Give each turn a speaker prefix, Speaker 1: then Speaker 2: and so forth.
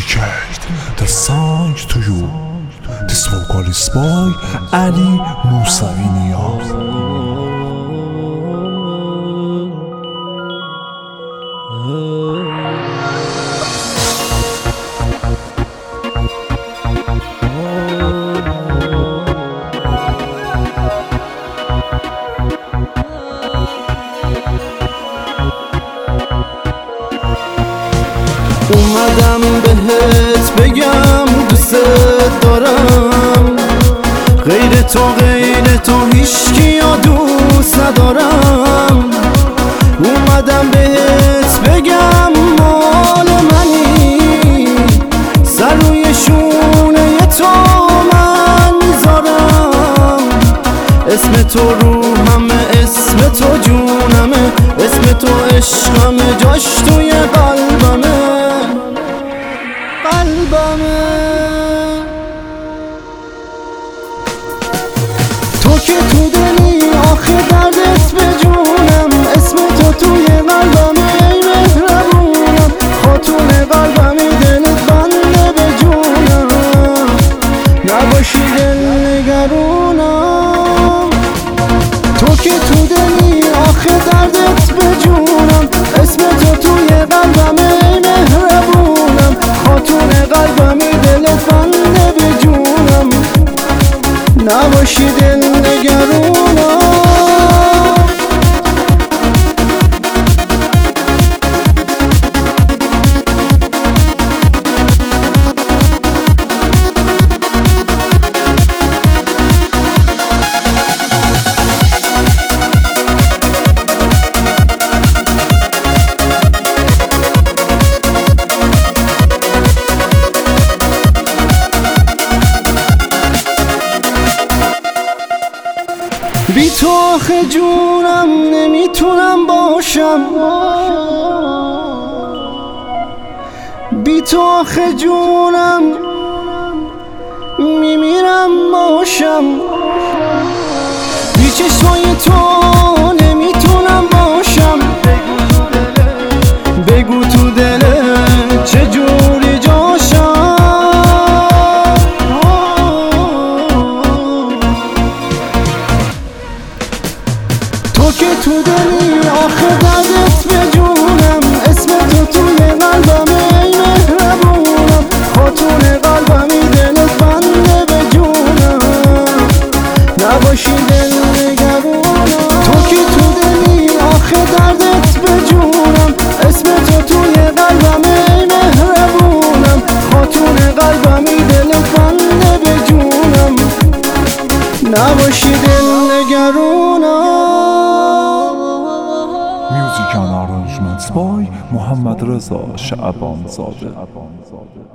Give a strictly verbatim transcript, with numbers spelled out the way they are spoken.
Speaker 1: dedicate the song to you. This vocalist by Ali Musavi Niyaz.
Speaker 2: اومدم بهت بگم دوست دارم، غیر تو غیر تو هیچکیو دوست ندارم. اومدم بهت بگم مال منی، سر روی شونه تو من میذارم. اسم تو روحمه، اسم تو جونمه، اسم تو عشقمه، جاش توی قلبمه قلبمه. تو که تو دلی آخه دردت به جونم، اسم تو توی قلبمه ای مهربونم. خاتون قلبمی دلت بنده به جونم، نباشی دل نگرونم. تو که تو دلی آخه دردت به جونم، اسم تو توی قلبمه ای مهربونم. خاتون قلبمی دلت بنده به جونم، نباشی دل نگرونم. بی تو آخه جونم نمیتونم باشم، بی تو آخه جونم میمیرم باشم. بی چشمای تو نمیتونم باشم، بگو تو دلت چجوری جاشم. تو که تو دلی آخه دردت به جونم، اسم تو توی قلبمه ای مهربونم. خاتون قلبمی دلت بنده به جونم، نباشی دل نگرونم. تو که تو دلی آخه دردت به جونم، اسم تو توی قلبمه ای مهربونم. خاتون قلبمی دلت بنده به جونم، نباشی دل نگرونم.
Speaker 1: Music and arrangements by Muhammad Reza Shaaban Zade.